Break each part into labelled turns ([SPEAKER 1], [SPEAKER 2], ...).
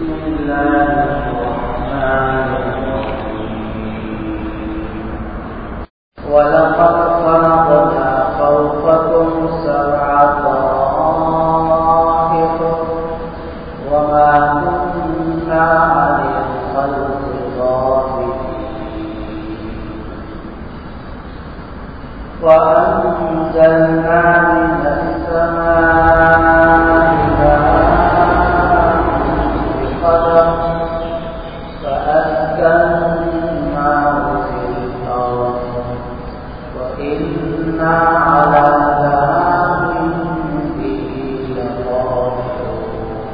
[SPEAKER 1] ولقد خلقنا فوقكم سبع طرائق وما كنا عن الخلق غافلين وأنزلنا من السماء بقدر فأسكناه في الأرض وإنا على ذهاب به لقادرون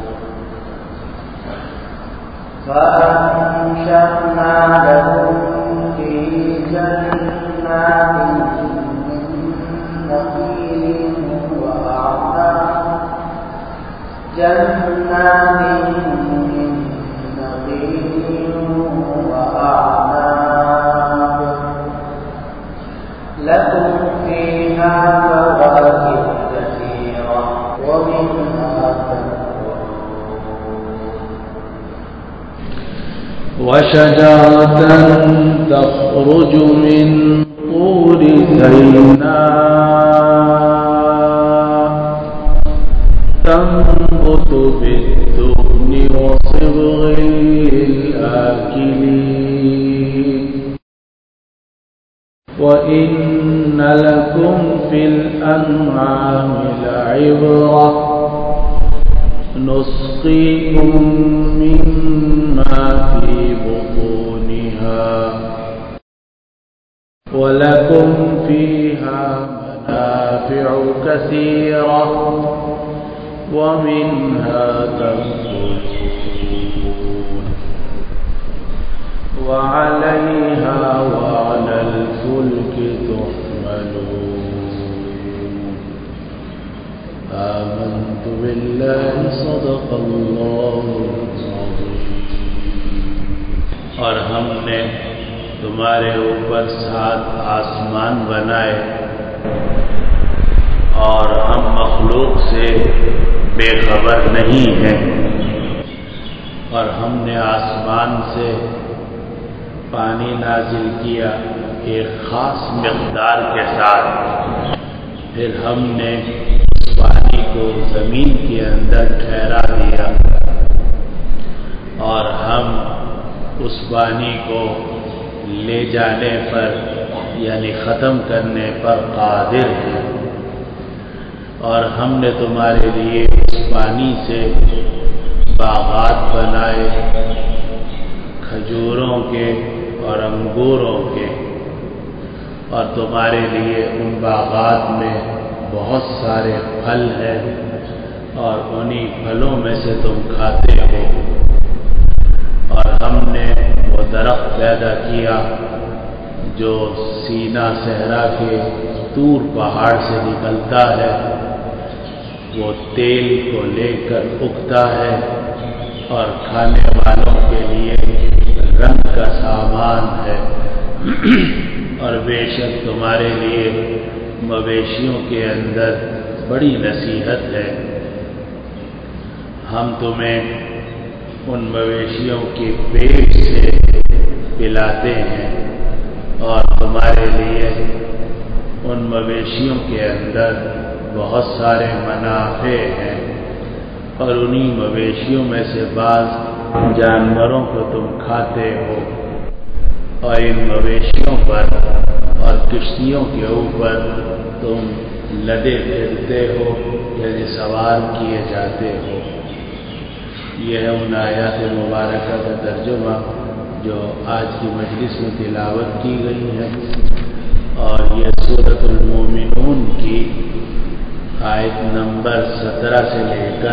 [SPEAKER 1] فأنشأنا لهم به جنات من نخيل وأعناب لكم فيها فواكه كثيرة ومنها تأكلون
[SPEAKER 2] وشجرة تخرج من طور سيناء تنبت بالدهن وصبغ للآكلين وإن لكم في الأنعام لعبرة نسقيكم مما في بطونها ولكم فيها منافع كثيرة ومنها تأكلون وعليها وعلى الفلك تحملون آمنت بالله صدق الله العظيم
[SPEAKER 3] اور ہم نے تمہارے اوپر 7 آسمان بنائے اور ہم مخلوق سے بے خبر نہیں ہیں اور ہم نے آسمان سے پانی نازل کیا ایک خاص مقدار کے ساتھ، پھر ہم نے پانی کو زمین کے اندر ٹھہرا دیا اور ہم اس پانی کو لے جانے پر یعنی ختم کرنے پر قادر ہیں، اور ہم نے تمہارے لیے اس پانی سے باغات بنائے کھجوروں کے اور انگوروں کے، اور تمہارے لیے ان باغات میں بہت سارے پھل ہیں اور انہی پھلوں میں سے تم کھاتے ہو، اور ہم نے وہ درخت پیدا کیا جو سینا صحرا کے طور پہاڑ سے نکلتا ہے، وہ تیل کو لے کر اگتا ہے اور کھانے والوں کے لیے رنگ کا سامان ہے، اور بے شک تمہارے لیے مویشیوں کے اندر بڑی نصیحت ہے۔ ہم تمہیں ان مویشیوں کے پیٹ سے پلاتے ہیں اور تمہارے لیے ان مویشیوں کے اندر بہت سارے منافع ہیں، اور انہی مویشیوں میں سے بعض جانوروں کو تم کھاتے ہو، اور ان مویشیوں پر اور کشتیوں کے اوپر تم لدے پھرتے ہو یعنی سوار کیے جاتے ہو۔ یہ ہے ان آیات مبارکہ کا ترجمہ جو آج کی مجلس میں تلاوت کی گئی ہے، اور یہ سورۃ المومنون کی آیت نمبر 17 سے لے کر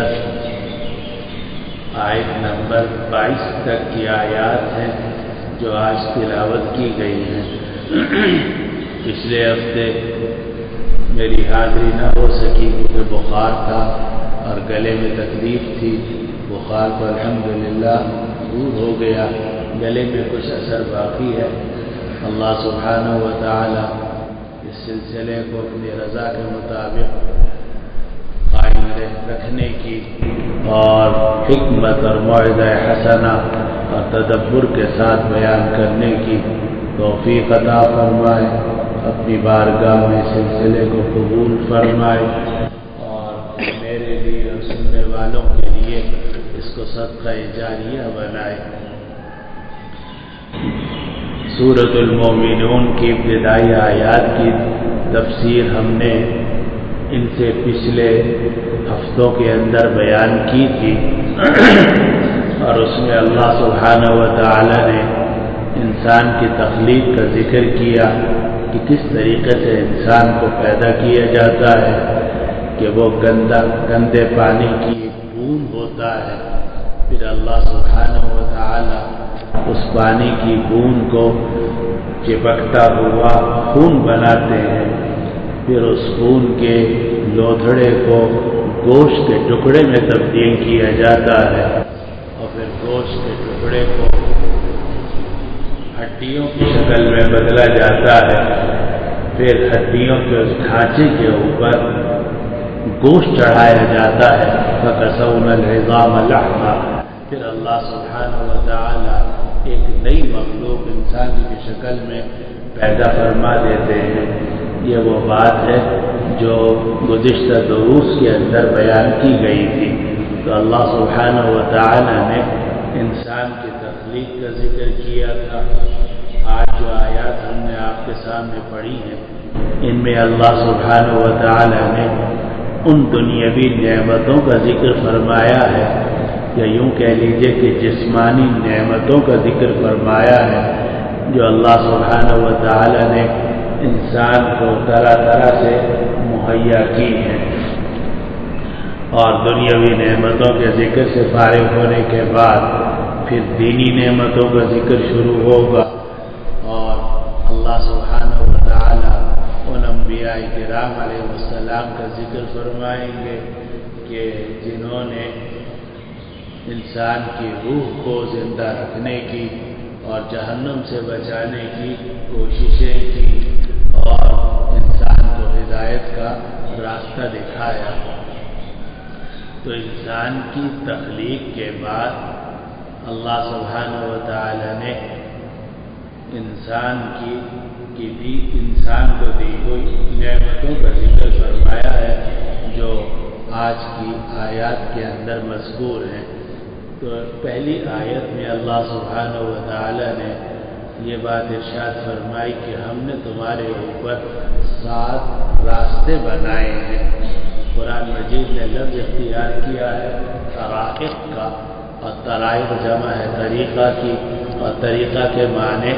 [SPEAKER 3] آیت نمبر 22 تک کی آیات ہیں جو آج تلاوت کی گئی ہیں۔ پچھلے ہفتے میری حاضری نہ ہو سکی کیونکہ بخار تھا اور گلے میں تکلیف تھی، بخار تو الحمدللہ دور ہو گیا، گلے میں کچھ اثر باقی ہے۔ اللہ سبحانہ و تعالی اس سلسلے کو اپنی رضا کے مطابق قائم رکھنے کی اور حکمت اور موعظہ حسنہ اور تدبر کے ساتھ بیان کرنے کی توفیق عطا فرمائے، اپنی بارگاہ میں سلسلے کو قبول فرمائے اور میرے لیے اور سننے والوں کے لیے اس کو صدقہ جاریہ بنائے۔ سورۃ المومنون کی ابتدائی آیات کی تفسیر ہم نے ان سے پچھلے ہفتوں کے اندر بیان کی تھی اور اس میں اللہ سبحانہ و تعالی نے انسان کی تخلیق کا ذکر کیا کہ کس طریقے سے انسان کو پیدا کیا جاتا ہے کہ وہ گندے پانی کی ایک بوند ہوتا ہے، پھر اللہ سبحانہ و تعالی اس پانی کی بوند کو چپکتا ہوا خون بناتے ہیں، پھر اس خون کے لوتھڑے کو گوشت کے ٹکڑے میں تبدیل کیا جاتا ہے اور پھر گوشت کے ٹکڑے کو ہڈیوں کی شکل میں بدلا جاتا ہے، پھر ہڈیوں کے اس ڈھانچے کے اوپر گوشت چڑھایا جاتا ہے، فَكَسَوْنَا الْعِظَامَ لَحْمًا، پھر اللہ سبحانہ و تعالی ایک نئی مخلوق انسان کی شکل میں پیدا فرما دیتے ہیں۔ یہ وہ بات ہے جو گزشتہ دروس کے اندر بیان کی گئی تھی۔ تو اللہ سبحانہ و تعالی نے انسان کی تخلیق کا ذکر کیا تھا۔ آج جو آیات ہم نے آپ کے سامنے پڑھی ہیں ان میں اللہ سبحانہ و تعالی نے ان دنیاوی نعمتوں کا ذکر فرمایا ہے، یا یوں کہہ لیجئے کہ جسمانی نعمتوں کا ذکر فرمایا ہے جو اللہ سبحانہ و تعالی نے انسان کو طرح طرح سے مہیا کی ہیں، اور دنیاوی نعمتوں کے ذکر سے فارغ ہونے کے بعد پھر دینی نعمتوں کا ذکر شروع ہوگا، اور اللہ سبحانہ و تعالی ان انبیاء کرام علیہ السلام کا ذکر فرمائیں گے کہ جنہوں نے انسان کی روح کو زندہ رکھنے کی اور جہنم سے بچانے کی کوششیں کی اور انسان کو ہدایت کا راستہ دکھایا۔ تو انسان کی تخلیق کے بعد اللہ سبحانہ و تعالی نے انسان کو دی ہوئی نعمتوں کا ذکر فرمایا ہے جو آج کی آیات کے اندر مذکور ہیں۔ تو پہلی آیت میں اللہ سبحانہ و تعالی نے یہ بات ارشاد فرمائی کہ ہم نے تمہارے اوپر 7 راستے بنائے ہیں۔ قرآن مجید نے لفظ اختیار کیا ہے طرائق کا، اور طرائق جمع ہے طریقہ کی، اور طریقہ کے معنی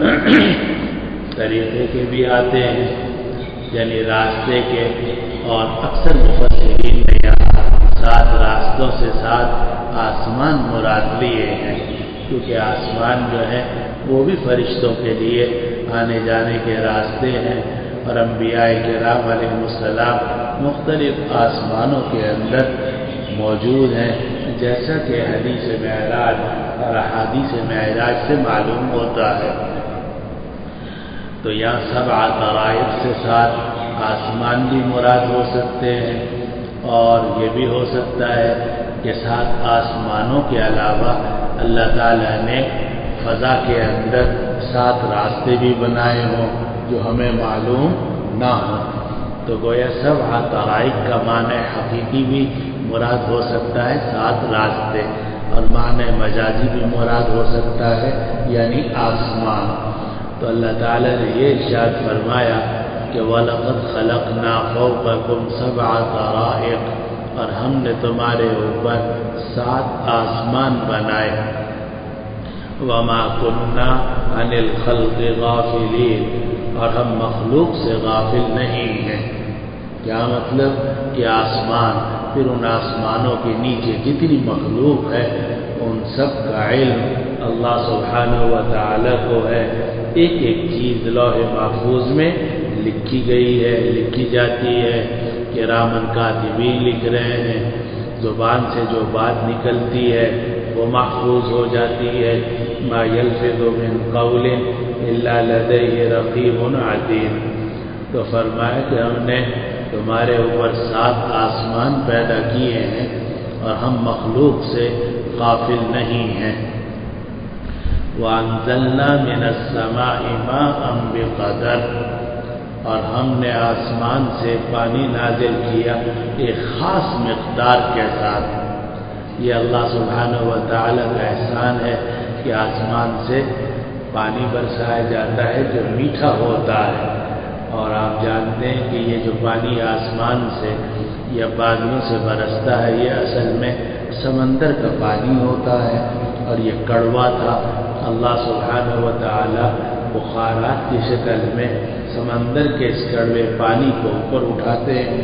[SPEAKER 3] طریقے کے بھی آتے ہیں یعنی راستے کے، اور اکثر مفسرین نے یہاں 7 راستوں سے 7 آسمان مراد لیے ہیں، کیونکہ آسمان جو ہے وہ بھی فرشتوں کے لیے آنے جانے کے راستے ہیں، اور انبیاء کرام علیہ السلام مختلف آسمانوں کے اندر موجود ہیں، جیسا کہ حدیث معراج اور احادیث معراج سے معلوم ہوتا ہے۔ تو یہاں 7 طرائق سے 7 آسمان بھی مراد ہو سکتے ہیں، اور یہ بھی ہو سکتا ہے کہ 7 آسمانوں کے علاوہ اللہ تعالیٰ نے فضا کے اندر 7 راستے بھی بنائے ہوں جو ہمیں معلوم نہ ہوں۔ تو گویا 7 طرائق کا معنی حقیقی بھی مراد ہو سکتا ہے 7 راستے، اور معنی مجازی بھی مراد ہو سکتا ہے یعنی آسمان۔ تو اللہ تعالیٰ نے یہ ارشاد فرمایا کہ وَلَقَدْ خَلَقْنَا فَوْقَكُمْ 7 طَرَائِقَ، اور ہم نے تمہارے اوپر 7 آسمان بنائے۔ وَمَا كُنَّا عَنِ الْخَلْقِ غَافِلِينَ، اور ہم مخلوق سے غافل نہیں ہیں۔ کیا مطلب کہ آسمان، پھر ان آسمانوں کے نیچے جتنی مخلوق ہے ان سب کا علم اللہ سبحانہ و تعالی کو ہے۔ ایک ایک چیز لوح محفوظ میں لکھی گئی ہے، لکھی جاتی ہے، کراماً کاتبین لکھ رہے ہیں، زبان سے جو بات نکلتی ہے وہ محفوظ ہو جاتی ہے۔ ما یلفظ من قول الا لدیہ رقیب عتید۔ تو فرمایا کہ ہم نے تمہارے اوپر 7 آسمان پیدا کیے ہیں اور ہم مخلوق سے غافل نہیں ہیں۔ وَأَنزَلْنَا مِنَ السَّمَاءِ مَاءً بِقَدَرٍ، اور ہم نے آسمان سے پانی نازل کیا ایک خاص مقدار کے ساتھ۔ یہ اللہ سبحانہ و تعالیٰ کا احسان ہے کہ آسمان سے پانی برسایا جاتا ہے جو میٹھا ہوتا ہے، اور آپ جانتے ہیں کہ یہ جو پانی آسمان سے یا بادلوں سے برستا ہے یہ اصل میں سمندر کا پانی ہوتا ہے، اور یہ کڑوا تھا۔ اللہ سبحانہ و تعالیٰ بخارات کی شکل میں سمندر کے اس کڑوے پانی کو اوپر اٹھاتے ہیں،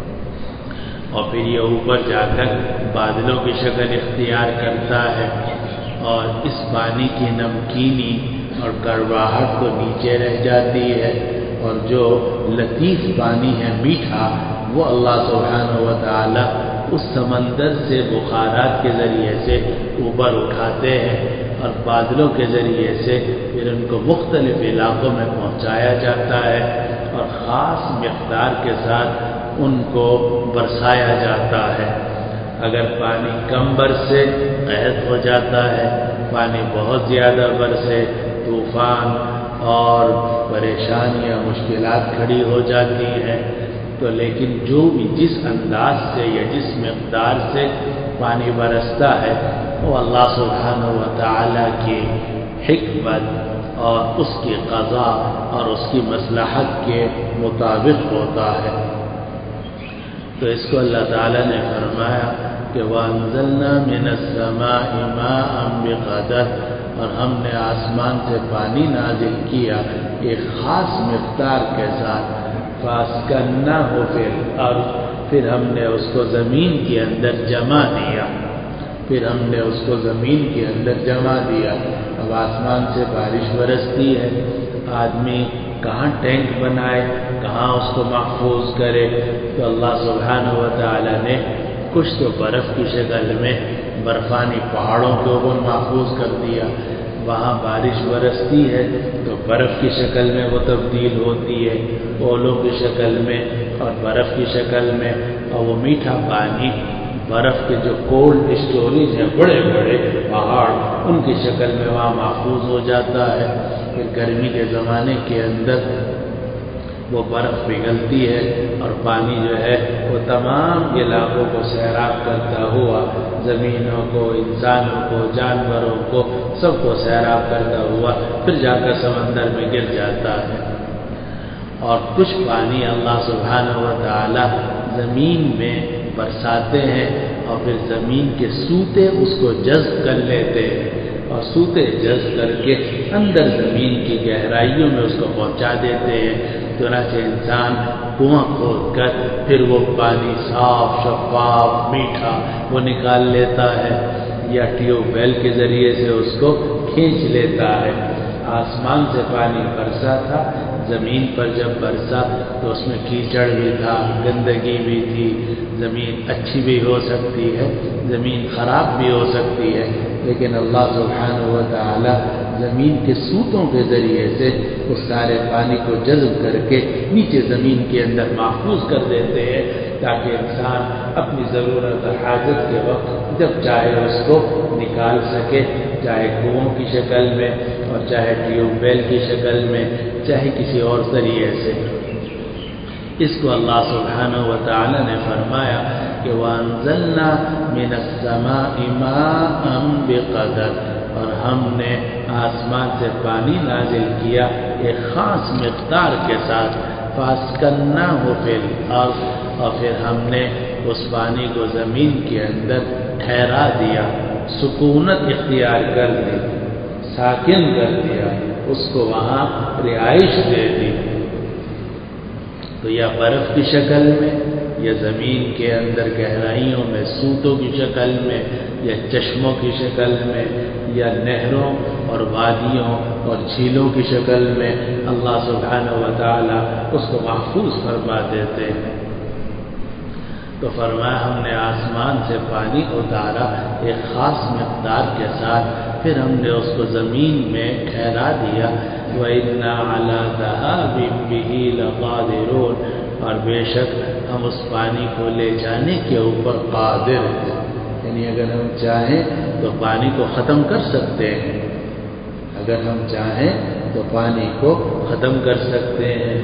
[SPEAKER 3] اور پھر یہ اوپر جا کر بادلوں کی شکل اختیار کرتا ہے، اور اس پانی کی نمکینی اور کڑواہٹ تو نیچے رہ جاتی ہے، اور جو لطیف پانی ہے میٹھا وہ اللہ سبحانہ و تعالی اس سمندر سے بخارات کے ذریعے سے اوپر اٹھاتے ہیں، اور بادلوں کے ذریعے سے پھر ان کو مختلف علاقوں میں پہنچایا جاتا ہے، اور خاص مقدار کے ساتھ ان کو برسایا جاتا ہے۔ اگر پانی کم برسے قحط ہو جاتا ہے، پانی بہت زیادہ برسے طوفان اور پریشانیاں مشکلات کھڑی ہو جاتی ہیں۔ تو لیکن جو بھی جس انداز سے یا جس مقدار سے پانی برستا ہے وہ اللہ سبحانہ و تعالی کی حکمت اور اس کی قضا اور اس کی مصلحت کے مطابق ہوتا ہے۔ تو اس کو اللہ تعالیٰ نے فرمایا کہ وَأَنزَلْنَا مِنَ السَّمَاءِ مَاءً بِقَدَرٍ، اور ہم نے آسمان سے پانی نازل کیا ایک خاص مقدار کے ساتھ، فَأَسْكَنَّاهُ فِي الْأَرْضِ، پھر ہم نے اس کو زمین کے اندر جمع دیا، اب آسمان سے بارش برستی ہے، آدمی کہاں ٹینک بنائے، کہاں اس کو محفوظ کرے، تو اللہ سبحانہ و تعالی نے کچھ تو برف کی شکل میں برفانی پہاڑوں کے اوپر محفوظ کر دیا، وہاں بارش برستی ہے تو برف کی شکل میں وہ تبدیل ہوتی ہے، اولوں کی شکل میں اور برف کی شکل میں، اور وہ میٹھا پانی برف کے جو کولڈ اسٹوریج ہیں بڑے بڑے پہاڑ ان کی شکل میں وہاں محفوظ ہو جاتا ہے۔ پھر گرمی کے زمانے کے اندر وہ برف پگھلتی ہے اور پانی جو ہے وہ تمام علاقوں کو سیراب کرتا ہوا، زمینوں کو، انسانوں کو، جانوروں کو، سب کو سیراب کرتا ہوا پھر جا کر سمندر میں گر جاتا ہے۔ اور کچھ پانی اللہ سبحانہ و تعالی زمین میں برساتے ہیں، اور پھر زمین کے سوتے اس کو جذب کر لیتے ہیں، اور سوتے جذب کر کے اندر زمین کی گہرائیوں میں اس کو پہنچا دیتے ہیں، چنانچہ انسان کنواں کھود کر پھر وہ پانی صاف شفاف میٹھا وہ نکال لیتا ہے، یا ٹیوب ویل کے ذریعے سے اس کو کھینچ لیتا ہے۔ آسمان سے پانی برسا تھا، زمین پر جب برسا تو اس میں کیچڑ بھی تھا، گندگی بھی تھی، زمین اچھی بھی ہو سکتی ہے، زمین خراب بھی ہو سکتی ہے، لیکن اللہ سبحانہ و تعالی زمین کے سوتوں کے ذریعے سے اس سارے پانی کو جذب کر کے نیچے زمین کے اندر محفوظ کر دیتے ہیں، تاکہ انسان اپنی ضرورت اور حاجت کے وقت جب چاہے اس کو نکال سکے، چاہے کنووں کی شکل میں اور چاہے ٹیوب ویل کی شکل میں، چاہے کسی اور ذریعے سے۔ اس کو اللہ سبحانہ و تعالی نے فرمایا کہ وَأَنزَلْنَا مِنَ السَّمَاءِ مَاءً بِقَدَرٍ، اور ہم نے آسمان سے پانی نازل کیا ایک خاص مقدار کے ساتھ، فَأَسْكَنَّاهُ فِي الْأَرْضِ، اور پھر ہم نے اس پانی کو زمین کے اندر ٹھہرا دیا، سکونت اختیار کر دی، ساکن کر دیا، اس کو وہاں رہائش دے دی۔ تو یا برف کی شکل میں، یا زمین کے اندر گہرائیوں میں سوتوں کی شکل میں، یا چشموں کی شکل میں، یا نہروں اور وادیوں اور جھیلوں کی شکل میں اللہ سبحانہ و تعالی اس کو محفوظ فرما دیتے ہیں۔ تو فرمایا ہم نے آسمان سے پانی اتارا ایک خاص مقدار کے ساتھ، پھر ہم نے اس کو زمین میں ٹھہرا دیا، وَإِنَّا عَلَىٰ ذَهَابٍ بِهِ لَقَادِرُونَ، اور بے شک ہم اس پانی کو لے جانے کے اوپر قادر ہیں، یعنی اگر ہم چاہیں تو پانی کو ختم کر سکتے ہیں، اگر ہم چاہیں تو پانی کو ختم کر سکتے ہیں۔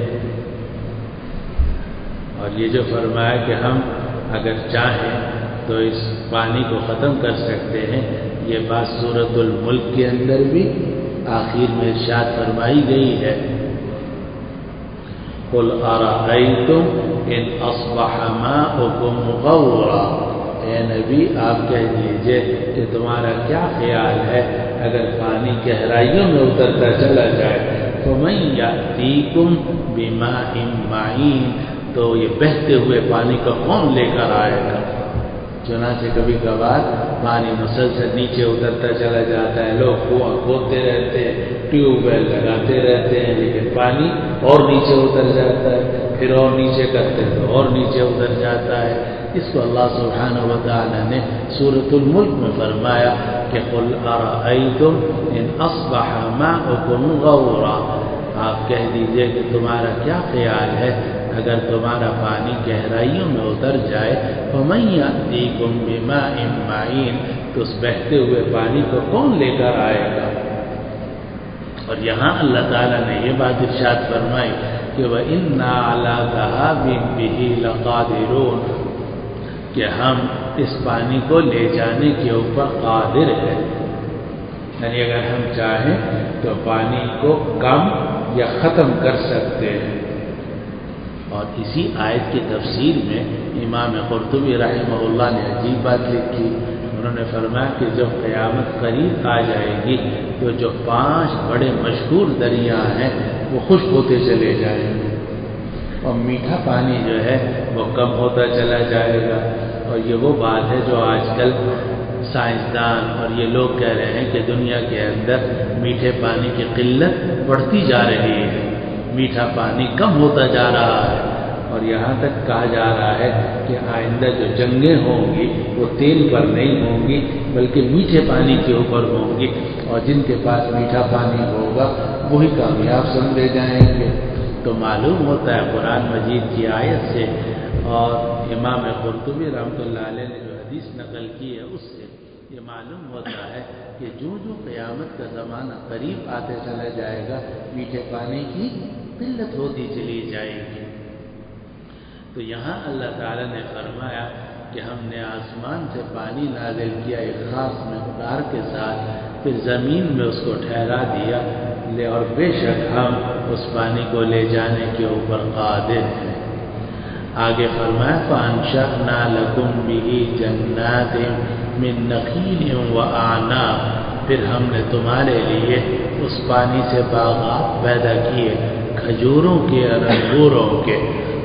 [SPEAKER 3] اور یہ جو فرمایا کہ ہم اگر چاہیں تو اس پانی کو ختم کر سکتے ہیں، یہ بات سورۃ الملک کے اندر بھی آخر میں ارشاد فرمائی گئی ہے، قُلْ أَرَأَيْتُمْ إِنْ أَصْبَحَ مَاؤُكُمْ غَوْرًا، اے نبی آپ کہہ دیجئے کہ تمہارا کیا خیال ہے اگر پانی گہرائیوں میں اترتا چلا جائے، فَمَنْ يَأْتِيكُمْ بِمَاءٍ مَّعِينٍ، تو یہ بہتے ہوئے پانی کا کون لے کر آئے گا؟ چنانچہ کبھی کبھار پانی مسلسل نیچے اترتا چلا جاتا ہے، لوگ کنواں کھودتے رہتے ہیں، ٹیوب ویل لگاتے رہتے ہیں، لیکن پانی اور نیچے اتر جاتا ہے، پھر اور نیچے کرتے ہیں تو اور نیچے اتر جاتا ہے۔ اس کو اللہ سبحانہ و تعالی نے سورۃ الملک میں فرمایا کہ قُلْ أَرَأَيْتُمْ إِنْ أَصْبَحَ مَاؤُكُمْ غَوْرًا، آپ کہہ دیجئے کہ تمہارا کیا خیال ہے اگر تمہارا پانی گہرائیوں میں اتر جائے، فَمَنْ يَأْتِيكُمْ بِمَاءٍ مَّعِينٍ، تو اس بہتے ہوئے پانی کو کون لے کر آئے گا؟ اور یہاں اللہ تعالیٰ نے یہ بات ارشاد فرمائی کہ وَإِنَّا عَلَىٰ ذَهَابٍ بِهِ لَقَادِرُونَ، کہ ہم اس پانی کو لے جانے کے اوپر قادر ہیں، یعنی اگر ہم چاہیں تو پانی کو کم یا ختم کر سکتے ہیں۔ اور اسی آیت کی تفسیر میں امام قرطبی رحمہ اللہ نے عجیب بات لکھی، انہوں نے فرمایا کہ جب قیامت قریب آ جائے گی تو جو 5 بڑے مشہور دریا ہیں وہ خشک ہوتے چلے جائیں گے، اور میٹھا پانی جو ہے وہ کم ہوتا چلا جائے گا۔ اور یہ وہ بات ہے جو آج کل سائنسدان اور یہ لوگ کہہ رہے ہیں کہ دنیا کے اندر میٹھے پانی کی قلت بڑھتی جا رہی ہے، میٹھا پانی کم ہوتا جا رہا ہے، اور یہاں تک کہا جا رہا ہے کہ آئندہ جو جنگیں ہوں گی وہ تیل پر نہیں ہوں گی بلکہ میٹھے پانی کے اوپر ہوں گی، اور جن کے پاس میٹھا پانی ہوگا وہی کامیاب سمجھے جائیں گے۔ تو معلوم ہوتا ہے قرآن مجید کی آیت سے اور امام قرطبی رحمۃ اللہ علیہ نے جو حدیث نقل کی ہے اس سے یہ معلوم ہوتا ہے کہ جو قیامت کا زمانہ قریب آتے چلا جائے گا میٹھے پانی کی قلت ہوتی چلی جائے گی۔ تو یہاں اللہ تعالیٰ نے فرمایا کہ ہم نے آسمان سے پانی نازل کیا ایک خاص مقدار کے ساتھ، پھر زمین میں اس کو ٹھہرا دیا، اور بے شک ہم اس پانی کو لے جانے کے اوپر قادر ہیں۔ آگے فرمایا فَأَنشَأْنَا لَكُمْ بِهِ جَنَّاتٍ مِّن نَخِيلٍ وَأَعْنَابٍ، پھر ہم نے تمہارے لیے اس پانی سے باغات پیدا کیے، کھجوروں کے اور انگوروں کے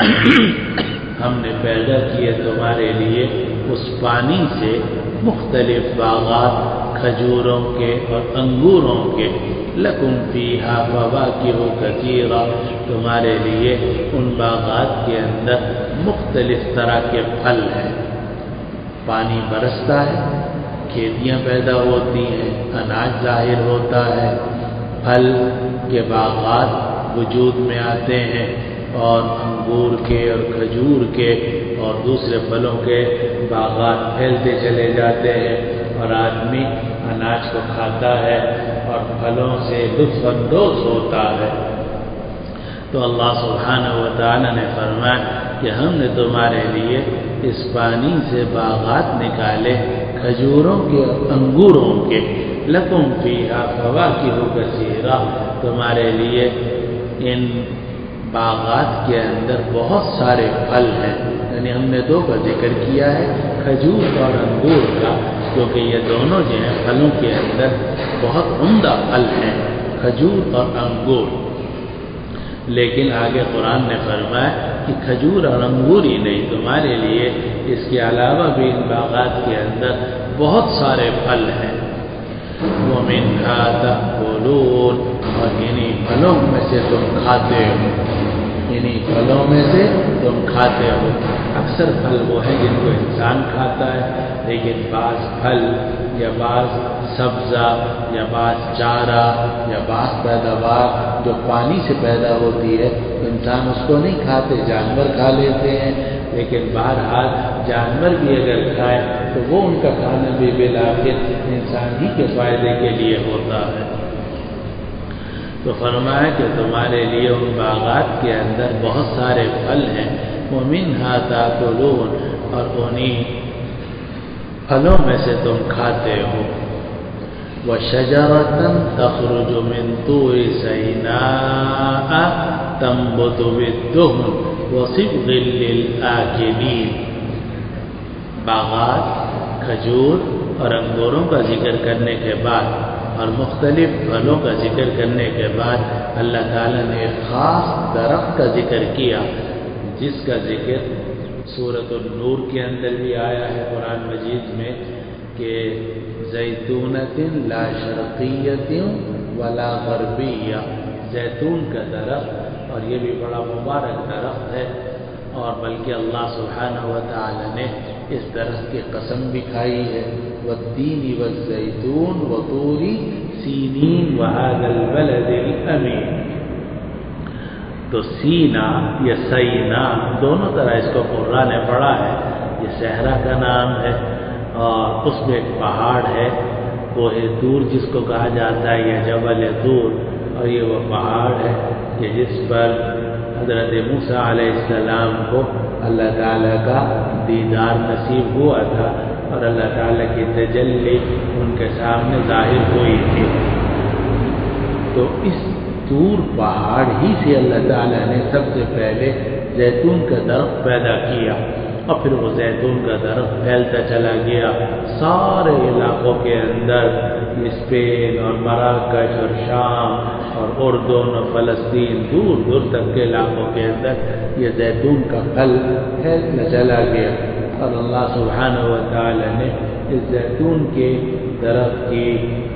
[SPEAKER 3] ہم نے پیدا کیے تمہارے لیے اس پانی سے مختلف باغات کھجوروں کے اور انگوروں کے، لَكُمْ فِيهَا فَوَاكِهُ كَثِيرَةٌ، تمہارے لیے ان باغات کے اندر مختلف طرح کے پھل ہیں۔ پانی برستا ہے، کھیتیاں پیدا ہوتی ہیں، اناج ظاہر ہوتا ہے، پھل کے باغات وجود میں آتے ہیں، اور انگور کے اور کھجور کے اور دوسرے پھلوں کے باغات پھیلتے چلے جاتے ہیں، اور آدمی اناج کو کھاتا ہے اور پھلوں سے لطف اندوز ہوتا ہے۔ تو اللہ سبحانہ و تعالی نے فرمایا کہ ہم نے تمہارے لیے اس پانی سے باغات نکالے کھجوروں کے اور انگوروں کے، لَكُمْ فِيهَا فَوَاكِهُ كَثِيرَةٌ، تمہارے لیے ان باغات کے اندر بہت سارے پھل ہیں، یعنی ہم نے 2 کا ذکر کیا ہے، کھجور اور انگور کا، کیونکہ یہ دونوں جو ہیں پھلوں کے اندر بہت عمدہ پھل ہیں، کھجور اور انگور۔ لیکن آگے قرآن نے فرمایا کہ کھجور اور انگور ہی نہیں، تمہارے لیے اس کے علاوہ بھی ان باغات کے اندر بہت سارے پھل ہیں۔ وَمِنْهَا تَأْكُلُونَ، اور انہی پھلوں میں سے تم کھاتے ہو، انہی پھلوں میں سے تم کھاتے ہو۔ اکثر پھل وہ ہیں جن کو انسان کھاتا ہے، لیکن بعض پھل یا بعض سبزہ یا بعض چارہ یا بعض پیداوار جو پانی سے پیدا ہوتی ہے انسان اس کو نہیں کھاتے، جانور کھا لیتے ہیں، لیکن بہرحال جانور بھی اگر کھائے تو وہ ان کا کھانا بھی بالآخر انسان ہی کے فائدے کے لیے ہوتا ہے۔ تو فرمایا کہ تمہارے لیے ان باغات کے اندر بہت سارے پھل ہیں، وَمِنْهَا تَأْكُلُونَ، اور انہی پھلوں میں سے تم کھاتے ہو، وَشَجَرَةً تَخْرُجُ مِنْ طُورِ سَيْنَاءَ تَنبُتُ بِالدُّهْنِ وَصِبْغٍ لِلْآكِلِينَ۔ باغات، کھجور اور انگوروں کا ذکر کرنے کے بعد اور مختلف پھلوں کا ذکر کرنے کے بعد اللہ تعالیٰ نے ایک خاص درخت کا ذکر کیا، جس کا ذکر سورۃ النور کے اندر بھی آیا ہے قرآن مجید میں کہ زیتونۃ لا شرقیۃ ولا غربیہ، زیتون کا درخت، اور یہ بھی بڑا مبارک درخت ہے، اور بلکہ اللہ سبحانہ و تعالی نے اس درخت کی قسم بھی کھائی ہے، والتین والزیتون وطور سینین وہذا البلد الامین۔ تو سینا یا سینا دونوں طرح اس کو قرآن نے پڑھا ہے، یہ صحرا کا نام ہے، اور اس میں ایک پہاڑ ہے کوہ طور جس کو کہا جاتا ہے، یا جبل طور، اور یہ وہ پہاڑ ہے کہ جس پر حضرت موسیٰ علیہ السلام کو اللہ تعالیٰ کا دیدار نصیب ہوا تھا، اور اللہ تعالیٰ کی تجلی ان کے سامنے ظاہر ہوئی تھی۔ تو اس طور پہاڑ ہی سے اللہ تعالیٰ نے سب سے پہلے زیتون کا درخت پیدا کیا، اور پھر وہ زیتون کا درخت پھیلتا چلا گیا سارے علاقوں کے اندر، اسپین اور مراکش اور شام اور اردن اور فلسطین، دور دور تک کے علاقوں کے اندر یہ زیتون کا پھل پھیلتا چلا گیا، اور اللہ سبحانہ و تعالی نے اس زیتون کے درخت کی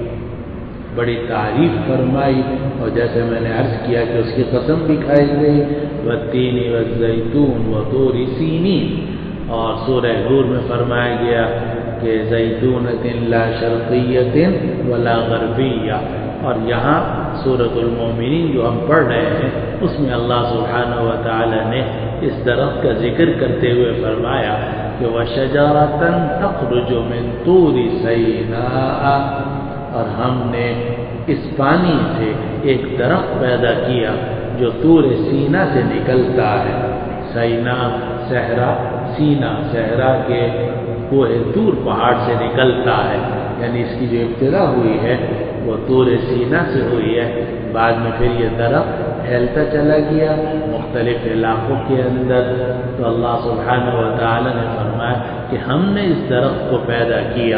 [SPEAKER 3] بڑی تعریف فرمائی، اور جیسے میں نے عرض کیا کہ اس کی قسم بھی کھائی گئی، والتین والزیتون وطور سینین، اور سورہ نور میں فرمایا گیا کہ زیتونۃ لا شرقیۃ ولا غربیہ، اور یہاں سورۃ المومنین جو ہم پڑھ رہے ہیں اس میں اللہ سبحانہ و تعالی نے اس درخت کا ذکر کرتے ہوئے فرمایا کہ وَشَجَرَةً تَخْرُجُ مِنْ طُورِ سَيْنَاءَ، اور ہم نے اس پانی سے ایک درخت پیدا کیا جو طور سینا سے نکلتا ہے، سینا صحرا، سینا صحرا کے کوہ طور پہاڑ سے نکلتا ہے، یعنی اس کی جو ابتدا ہوئی ہے وہ طور سینا سے ہوئی ہے، بعد میں پھر یہ درخت پھیلتا چلا گیا مختلف علاقوں کے اندر۔ تو اللہ سبحانہ و تعالی نے فرمایا کہ ہم نے اس درخت کو پیدا کیا،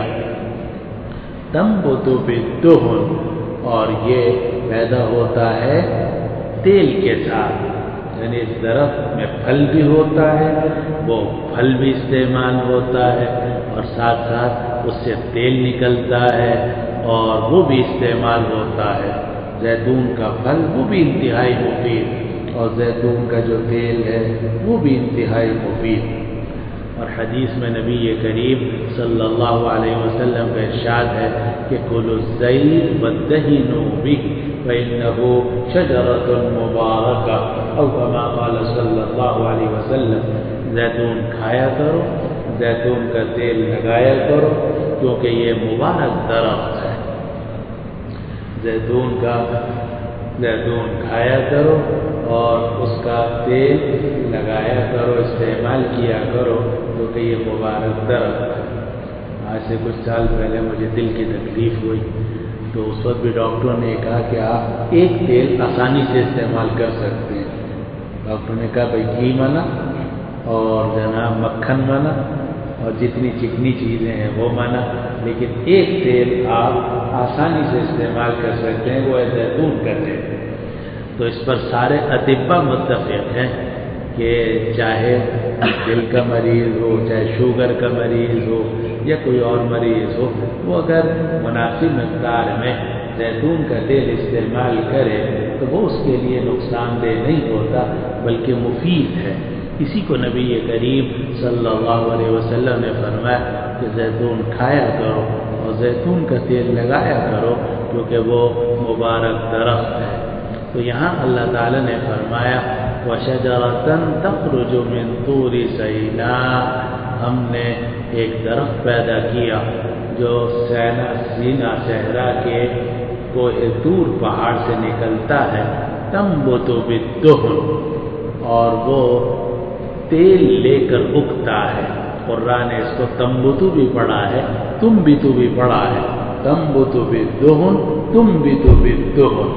[SPEAKER 3] تنبت بالدہن، اور یہ پیدا ہوتا ہے تیل کے ساتھ، یعنی اس درخت میں پھل بھی ہوتا ہے، وہ پھل بھی استعمال ہوتا ہے، اور ساتھ ساتھ اس سے تیل نکلتا ہے اور وہ بھی استعمال ہوتا ہے۔ زیتون کا پھل وہ بھی انتہائی مفید، اور زیتون کا جو تیل ہے وہ بھی انتہائی مفید۔ اور حدیث میں نبی کریم صلی اللہ علیہ وسلم کا ارشاد ہے کہ کلوا الزیت وادہنوا بہ فإنہ شجرۃ مبارکہ، او کما قال صلی اللہ علیہ وسلم، زیتون کھایا کرو، زیتون کا تیل لگایا کرو، کیونکہ یہ مبارک درخت ہے۔ زیتون کھایا کرو اور اس کا تیل لگایا کرو، استعمال کیا کرو، کیونکہ یہ مبارک درخت ہے۔ آج سے کچھ سال پہلے مجھے دل کی تکلیف ہوئی، تو اس وقت بھی ڈاکٹروں نے کہا کہ آپ ایک تیل آسانی سے استعمال کر سکتے ہیں۔ ڈاکٹر نے کہا بھائی گھی منع، اور جناب مکھن منع، اور جتنی چکنی چیزیں ہیں وہ منع، لیکن ایک تیل آپ آسانی سے استعمال کر سکتے ہیں، وہ ہے زیتون کا تیل۔ تو اس پر سارے اطباء متفق ہیں کہ چاہے دل کا مریض ہو، چاہے شوگر کا مریض ہو یا کوئی اور مریض ہو، وہ اگر مناسب مقدار میں زیتون کا تیل استعمال کرے تو وہ اس کے لیے نقصان دہ نہیں ہوتا بلکہ مفید ہے۔ اسی کو نبی کریم صلی اللہ علیہ وسلم نے فرمایا کہ زیتون کھایا کرو اور زیتون کا تیل لگایا کرو، کیونکہ وہ مبارک درخت ہے۔ تو یہاں اللہ تعالی نے فرمایا وشجرۃ تخرج من طور سیناء، ہم نے ایک درخت پیدا کیا جو سینا صحرا کے کوہ طور پہاڑ سے نکلتا ہے، تنبت بالدہن، اور وہ تیل لے کر اگتا ہے۔ قرآن نے اس کو تنبتو بھی پڑھا ہے، تنبتو بھی پڑھا ہے، تنبت بالدہن تنبت بالدہن،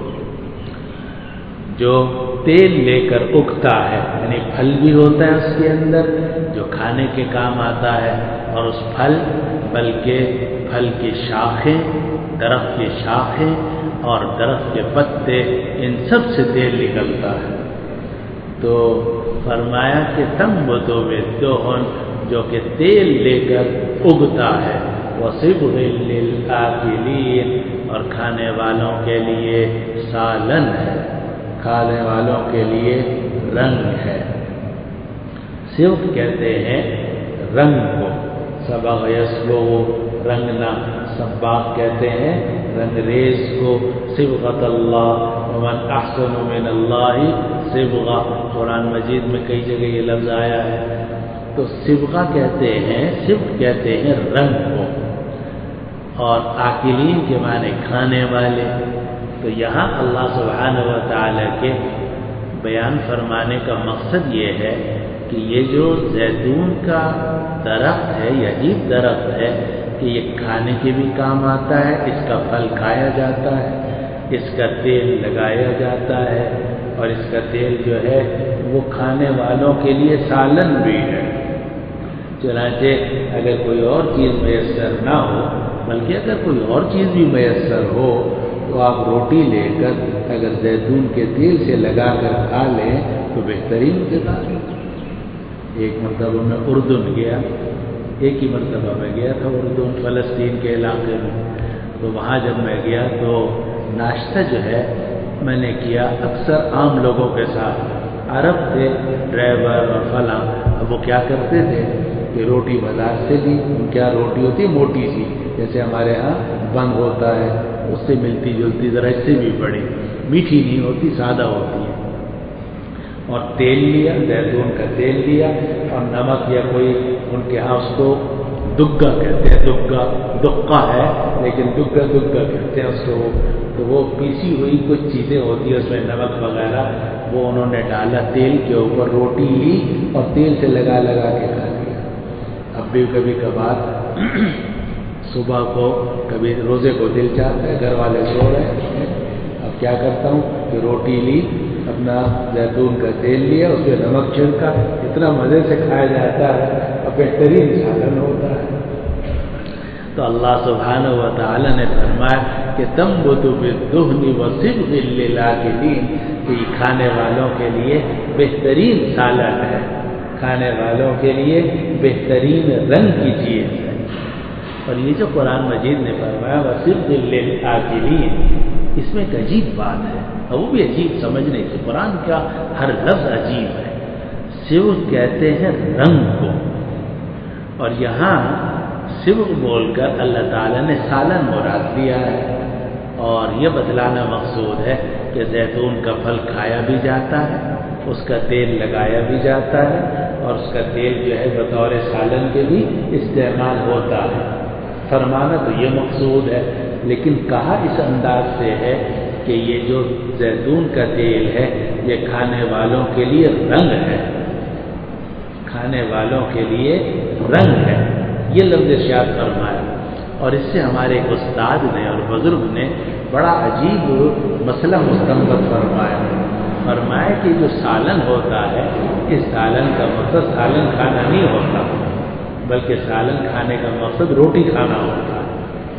[SPEAKER 3] جو تیل لے کر اگتا ہے، یعنی پھل بھی ہوتا ہے اس کے اندر جو کھانے کے کام آتا ہے، اور اس بلکہ پھل کی شاخیں، درخت کی شاخیں اور درخت کے پتے، ان سب سے تیل نکلتا ہے۔ تو فرمایا کہ تنبت بالدہن، جو کہ تیل لے کر اگتا ہے، وصبغ للآکلین، اور کھانے والوں کے لیے سالن ہے، کھانے والوں کے لیے رنگ ہے۔ صبغ کہتے ہیں رنگ کو، صبغ یصبغ، رنگنا، صباغ کہتے ہیں رنگ ریز کو۔ صبغۃ اللہ ومن احسن من اللہ صبغہ، قرآن مجید میں کئی جگہ یہ لفظ آیا ہے۔ تو صبغہ کہتے ہیں، صبغ کہتے ہیں رنگ کو، اور آکلین کے معنی کھانے والے۔ تو یہاں اللہ سبحانہ و تعالی کے بیان فرمانے کا مقصد یہ ہے کہ یہ جو زیتون کا درخت ہے، یہ عجیب درخت ہے کہ یہ کھانے کے بھی کام آتا ہے، اس کا پھل کھایا جاتا ہے، اس کا تیل لگایا جاتا ہے، اور اس کا تیل جو ہے وہ کھانے والوں کے لیے سالن بھی ہے۔ چنانچہ اگر کوئی اور چیز میسر نہ ہو، بلکہ اگر کوئی اور چیز بھی میسر ہو، تو آپ روٹی لے کر اگر زیتون کے تیل سے لگا کر کھا لیں تو بہترین غذا ہے۔ ایک مرتبہ میں اردن گیا، ایک ہی مرتبہ میں گیا تھا اردن، فلسطین کے علاقے میں۔ تو وہاں جب میں گیا تو ناشتہ جو ہے میں نے کیا اکثر عام لوگوں کے ساتھ، عرب تھے ڈرائیور اور فلاں، اب وہ کیا کرتے تھے کہ روٹی بازار سے لی، کیا روٹی ہوتی ہے موٹی سی، جیسے ہمارے ہاں بند ہوتا ہے، اس سے ملتی جلتی، ذرا اس سے بھی بڑی، میٹھی نہیں ہوتی، سادہ ہوتی ہے، اور تیل لیا، زیتون کا تیل لیا، اور نمک یا کوئی ان کے ہاں اس کو دگا کہتے ہیں، دقا ہے لیکن دگا کہتے ہیں اس کو۔ تو وہ پیسی ہوئی کچھ چیزیں ہوتی ہیں اس میں، نمک وغیرہ، وہ انہوں نے ڈالا تیل کے اوپر، روٹی لی اور تیل سے لگا کے کھا لیا۔ اب بھی کبھی کبھار صبح کو کبھی روزے کو دل چاہتا ہے، گھر والے سو رہے ہیں، اب کیا کرتا ہوں کہ روٹی لی، اپنا زیتون کا تیل لیا، اس میں نمک چھڑکا، اتنا مزے سے کھایا جاتا ہے اور بہترین سالن ہوتا ہے۔ تو اللہ سبحانہ و تعالی نے فرمایا کہ تنبت بالدہن وصبغ للآکلین، کہ یہ کھانے والوں کے لیے بہترین سالن ہے، کھانے والوں کے لیے بہترین رنگ کی چیز ہے۔ اور یہ جو قرآن مجید نے فرمایا وصبغ للآکلین، اس میں ایک عجیب بات ہے، اور وہ بھی عجیب سمجھنے کی، قرآن کا ہر لفظ عجیب ہے۔ صبغ کہتے ہیں رنگ کو، اور یہاں صبغ بول کر اللہ تعالیٰ نے سالن مراد دیا ہے، اور یہ بتلانا مقصود ہے کہ زیتون کا پھل کھایا بھی جاتا ہے، اس کا تیل لگایا بھی جاتا ہے، اور اس کا تیل جو ہے بطور سالن کے بھی استعمال ہوتا ہے۔ فرمانا تو یہ مقصود ہے، لیکن کہا اس انداز سے ہے کہ یہ جو زیتون کا تیل ہے یہ کھانے والوں کے لیے رنگ ہے، کھانے والوں کے لیے رنگ ہے، یہ لفظ ارشاد فرمایا۔ اور اس سے ہمارے ایک استاد نے اور بزرگ نے بڑا عجیب مسئلہ مستنبط فرمایا کہ جو سالن ہوتا ہے، اس سالن کا مقصد سالن کھانا نہیں ہوتا، بلکہ سالن کھانے کا مقصد روٹی کھانا ہوتا ہے۔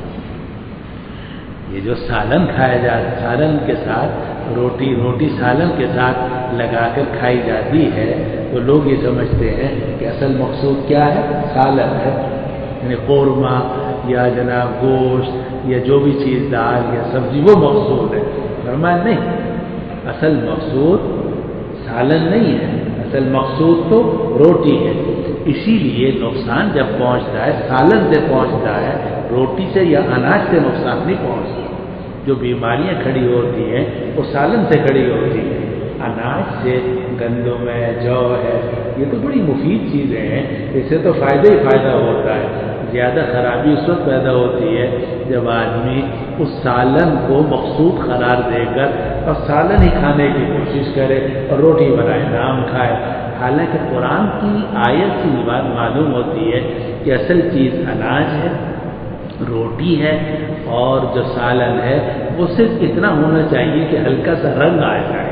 [SPEAKER 3] یہ جو سالن کھایا جاتا، سالن کے ساتھ روٹی سالن کے ساتھ لگا کر کھائی جاتی ہے، تو لوگ یہ سمجھتے ہیں کہ اصل مقصود کیا ہے، سالن ہے، یعنی قورمہ یا جناب گوشت یا جو بھی چیز، دال یا سبزی، وہ مقصود ہے۔ فرمایا نہیں، اصل مقصود سالن نہیں ہے، اصل مقصود تو روٹی ہے۔ اسی لیے نقصان جب پہنچتا ہے سالن سے پہنچتا ہے، روٹی سے یا اناج سے نقصان نہیں پہنچتا۔ جو بیماریاں کھڑی ہوتی ہیں وہ سالن سے کھڑی ہوتی ہیں، اناج سے گندم ہے، جو ہے، یہ تو بڑی مفید چیزیں ہیں، اس سے تو فائدہ ہی فائدہ ہوتا ہے۔ زیادہ خرابی اس وقت پیدا ہوتی ہے جب آدمی اس سالن کو مقصود قرار دے کر اور سالن ہی کھانے کی کوشش کرے اور روٹی بنائے نام کھائے، حالانکہ قرآن کی آیت سے یہ بات معلوم ہوتی ہے کہ اصل چیز اناج ہے، روٹی ہے، اور جو سالن ہے وہ صرف اتنا ہونا چاہیے کہ ہلکا سا رنگ آ جائے،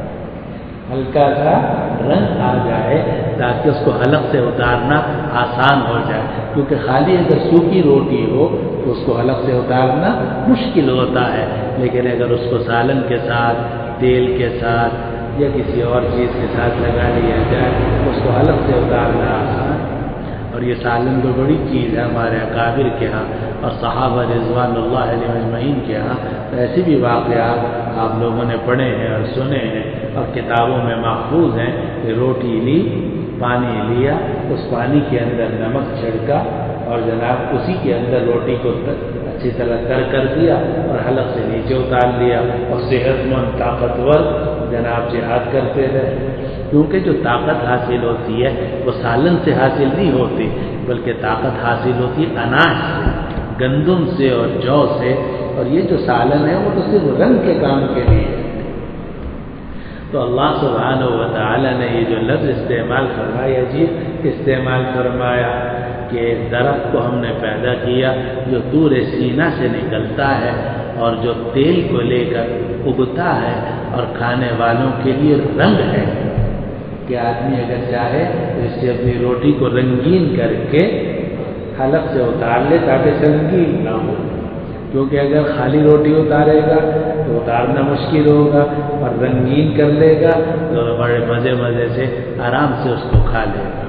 [SPEAKER 3] ہلکا سا رنگ آ جائے تاکہ اس کو حلق سے اتارنا آسان ہو جائے، کیونکہ خالی اگر سوکھی روٹی ہو تو اس کو حلق سے اتارنا مشکل ہوتا ہے، لیکن اگر اس کو سالن کے ساتھ، تیل کے ساتھ یا کسی اور چیز کے ساتھ لگا لیا جائے تو اس کو حلق سے اتارنا آسان۔ اور یہ سالن تو بڑی چیز ہے ہمارے اکابر کے ہاں اور صحابہ رضوان اللہ علیہ اجمعین کے ہاں، تو ایسے بھی واقعات آپ لوگوں نے پڑھے ہیں اور سنے ہیں اور کتابوں میں محفوظ ہیں کہ روٹی لی، پانی لیا، اس پانی کے اندر نمک چھڑکا اور جناب اسی کے اندر روٹی کو اچھی طرح تر کر دیا اور حلق سے نیچے اتار لیا، اور صحت مند طاقتور جناب جہاد کرتے رہے، کیونکہ جو طاقت حاصل ہوتی ہے وہ سالن سے حاصل نہیں ہوتی، بلکہ طاقت حاصل ہوتی ہے اناج سے، گندم سے اور جو سے، اور یہ جو سالن ہے وہ تو صرف رنگ کے کام کے لیے ہے۔ تو اللہ سبحانہ و تعالی نے یہ جو لفظ استعمال فرمایا، عجیب استعمال فرمایا کہ درخت کو ہم نے پیدا کیا جو طور سینا سے نکلتا ہے اور جو تیل کو لے کر اگتا ہے اور کھانے والوں کے لیے رنگ ہے، کہ آدمی اگر چاہے تو اس سے اپنی روٹی کو رنگین کر کے حلق سے اتار لے تاکہ سنگین نہ ہو، کیونکہ اگر خالی روٹی اتارے گا تو اتارنا مشکل ہوگا، اور رنگین کر لے گا تو بڑے مزے مزے سے آرام سے اس کو کھا لے گا۔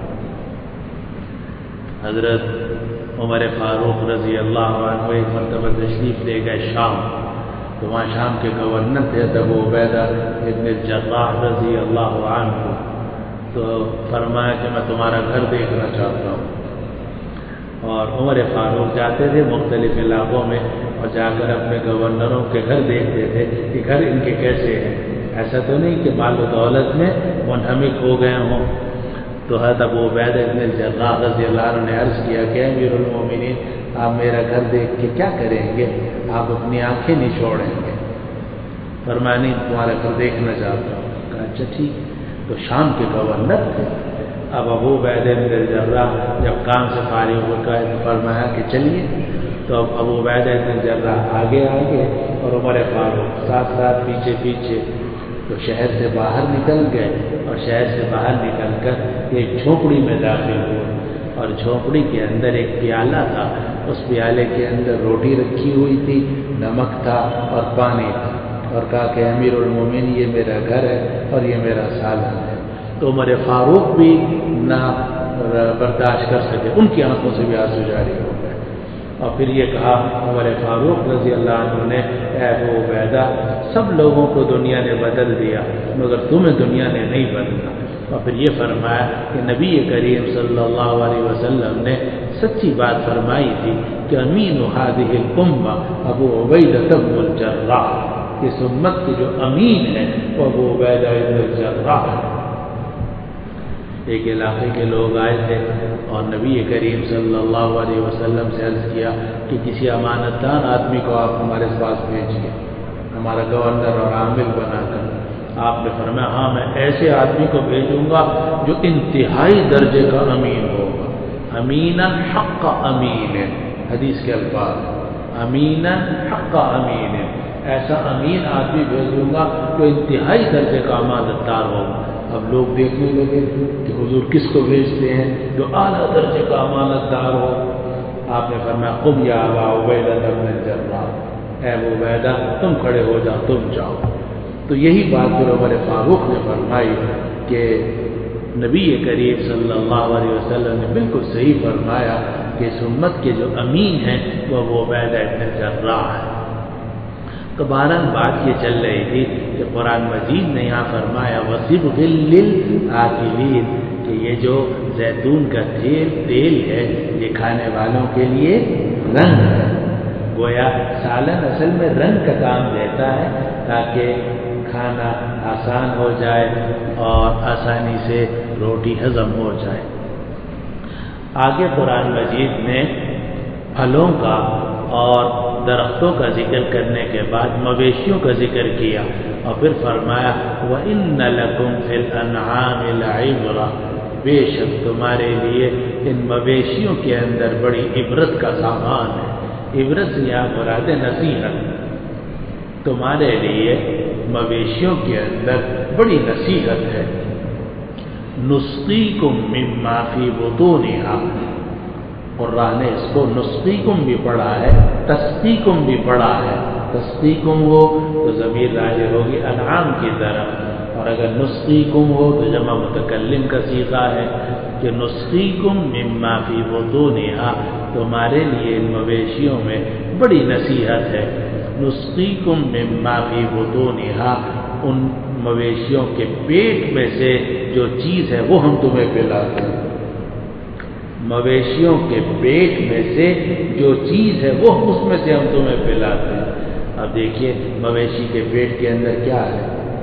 [SPEAKER 3] حضرت عمر فاروق رضی اللہ عنہ ایک مرتبہ تشریف لے گئے شام، تو وہاں شام کے گورنر تھے ابو عبیدہ ابن الجراح رضی اللہ عنہ، تو فرمایا کہ میں تمہارا گھر دیکھنا چاہتا ہوں، اور عمر فاروق جاتے تھے مختلف علاقوں میں اور جا کر اپنے گورنروں کے گھر دیکھتے تھے کہ گھر ان کے کیسے ہیں، ایسا تو نہیں کہ مال و دولت میں منہمک ہو گئے ہوں۔ تو حضرت ابو عبیدہ ابن الجراح رضی اللہ عنہ نے عرض کیا کہ امیر المومنین آپ میرا گھر دیکھ کے کیا کریں گے، آپ اپنی آنکھیں نہیں چھوڑیں گے؟ فرمایا نہیں تمہارا گھر دیکھنا چاہتا ہوں۔ کہا اچھا ٹھیک۔ تو شام کے گورنر تھے، اب ابو عبیدہ بن الجراح جب کام سے فارغ ہو کر فرمایا کہ چلیے، تو اب ابو عبیدہ بن الجراح آگے اور عمر فاروق ساتھ ساتھ پیچھے پیچھے، تو شہر سے باہر نکل گئے اور شہر سے باہر نکل کر ایک جھونپڑی میں داخل ہوئے، اور جھونپڑی کے اندر ایک پیالہ تھا، اس پیالے کے اندر روٹی رکھی ہوئی تھی، نمک تھا اور پانی تھا، اور کہا کہ امیر المومنین یہ میرا گھر ہے اور یہ میرا سالن ہے۔ تو عمر فاروق بھی نہ برداشت کر سکے، ان کی آنکھوں سے بھی آنسو جاری ہو گئے، اور پھر یہ کہا عمر فاروق رضی اللہ عنہ نے، اے ابو عبیدہ سب لوگوں کو دنیا نے بدل دیا مگر تمہیں دنیا نے نہیں بدلا، اور پھر یہ فرمایا کہ نبی کریم صلی اللہ علیہ وسلم نے سچی بات فرمائی تھی کہ امین هذه الامہ ابو عبیدہ بن الجراح، اس امت کے جو امین ہے وہ ابو عبیدہ بن الجراح ہے۔ ایک علاقے کے لوگ آئے تھے اور نبی کریم صلی اللہ علیہ وسلم سے عرض کیا کہ کسی امانت دار آدمی کو آپ ہمارے پاس بھیجیے، ہمارا گورنر اور عامل بنا کر۔ آپ نے فرمایا ہاں میں ایسے آدمی کو بھیجوں گا جو انتہائی درجے کا امین ہوگا، امینا حق امین، حدیث کے الفاظ امینا حق امین، ایسا امین آدمی بھیجوں گا جو انتہائی درجے کا امانت دار ہوگا۔ اب لوگ دیکھنے لگے کہ حضور کس کو بھیجتے ہیں جو اعلیٰ درجے کا امانت دار ہو۔ آپ نے فرمایا قم یا ابا عبیدہ بن الجراح، اے ابو عبیدہ تم کھڑے ہو جاؤ، تم جاؤ۔ تو یہی بات پھر عمر فاروق نے فرمائی کہ نبی کریم صلی اللہ علیہ وسلم نے بالکل صحیح فرمایا کہ اس امت کے جو امین ہیں وہ ابو عبیدہ بن الجراح ہے۔ تو بہرحال بات یہ چل رہی تھی کہ قرآن مجید نے یہاں فرمایا وَصِبْغٍ لِّلْآكِلِينَ، کہ یہ جو زیتون کا تیل ہے یہ کھانے والوں کے لیے رنگ ہے۔ گویا سالن اصل میں رنگ کا کام دیتا ہے تاکہ کھانا آسان ہو جائے اور آسانی سے روٹی ہضم ہو جائے۔ آگے قرآن مجید نے پھلوں کا اور درختوں کا ذکر کرنے کے بعد مویشیوں کا ذکر کیا اور پھر فرمایا وَإِنَّ لَكُمْ فِي الْأَنْعَامِ لَعِبْرَةً، بے شک تمہارے لیے ان مویشیوں کے اندر بڑی عبرت کا سامان ہے۔ عبرت سے یہاں مراد نصیحت، تمہارے لیے مویشیوں کے اندر بڑی نصیحت ہے۔ نسقیکم مما فی بطونہا، قرآن نے اس کو نسقیکم بھی پڑھا ہے، تسقیکم بھی پڑھا ہے۔ تسقیکم ہو تو ضمیر راجع ہوگی انعام کی طرف، اور اگر نسقیکم ہو تو جمع متکلم کا صیغہ ہے کہ نسقیکم مما فی بطونہا، تمہارے لیے ان مویشیوں میں بڑی نصیحت ہے۔ نسقیکم مما فی بطونہا، ان مویشیوں کے پیٹ میں سے جو چیز ہے وہ ہم تمہیں پلاتے ہیں۔ مویشیوں کے پیٹ میں سے جو چیز ہے وہ اس میں سے ہم تمہیں پلاتے ہیں۔ اب دیکھیے مویشی کے پیٹ کے اندر کیا ہے؟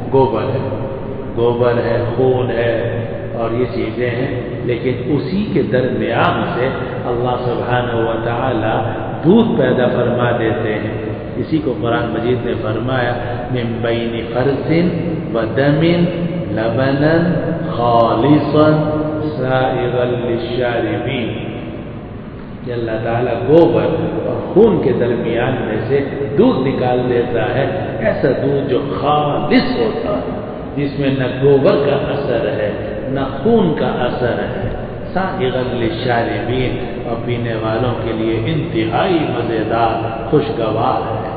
[SPEAKER 3] گوبر ہے، خون ہے اور یہ چیزیں ہیں، لیکن اسی کے درمیان سے اللہ سبحانہ و تعالی دودھ پیدا فرما دیتے ہیں۔ اسی کو قرآن مجید نے فرمایا من بین فرث و دم لبنا خالصا سائغا للشاربین، کہ اللہ تعالیٰ گوبر اور خون کے درمیان میں سے دودھ نکال دیتا ہے، ایسا دودھ جو خالص ہوتا ہے، جس میں نہ گوبر کا اثر ہے نہ خون کا اثر ہے، سائغا للشاربین، اور پینے والوں کے لیے انتہائی مزیدار خوشگوار ہے۔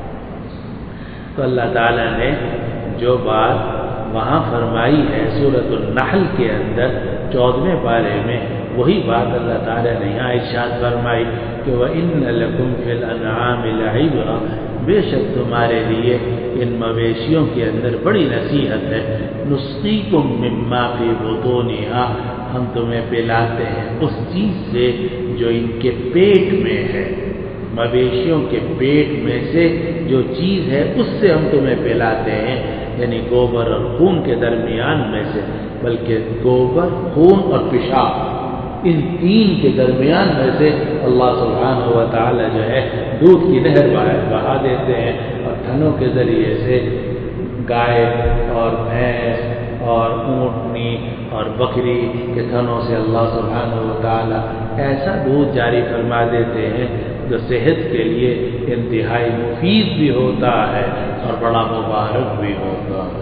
[SPEAKER 3] تو اللہ تعالیٰ نے جو بات وہاں فرمائی ہے سورۃ النحل کے اندر 14ویں پارے میں، وہی بات اللہ تعالیٰ نے یہاں ارشاد فرمائی کہ وَإِنَّ لَكُمْ فِي الْأَنْعَامِ لَعِبْرَةً، بے شک تمہارے لیے ان مویشیوں کے اندر بڑی نصیحت ہے۔ نسقیکم مما فی بطونہا، ہم تمہیں پلاتے ہیں اس چیز سے جو ان کے پیٹ میں ہے۔ مویشیوں کے پیٹ میں سے جو چیز ہے اس سے ہم تمہیں پلاتے ہیں، یعنی گوبر اور خون کے درمیان میں سے، بلکہ گوبر، خون اور پیشاب، ان تین کے درمیان میں سے اللہ سبحانہ و تعالی جو ہے دودھ کی نہر بہا دیتے ہیں، اور تھنوں کے ذریعے سے گائے اور بھینس اور اونٹنی اور بکری کے تھنوں سے اللہ سبحانہ و تعالی ایسا دودھ جاری فرما دیتے ہیں جو صحت کے لیے انتہائی مفید بھی ہوتا ہے اور بڑا مبارک بھی ہوتا ہے۔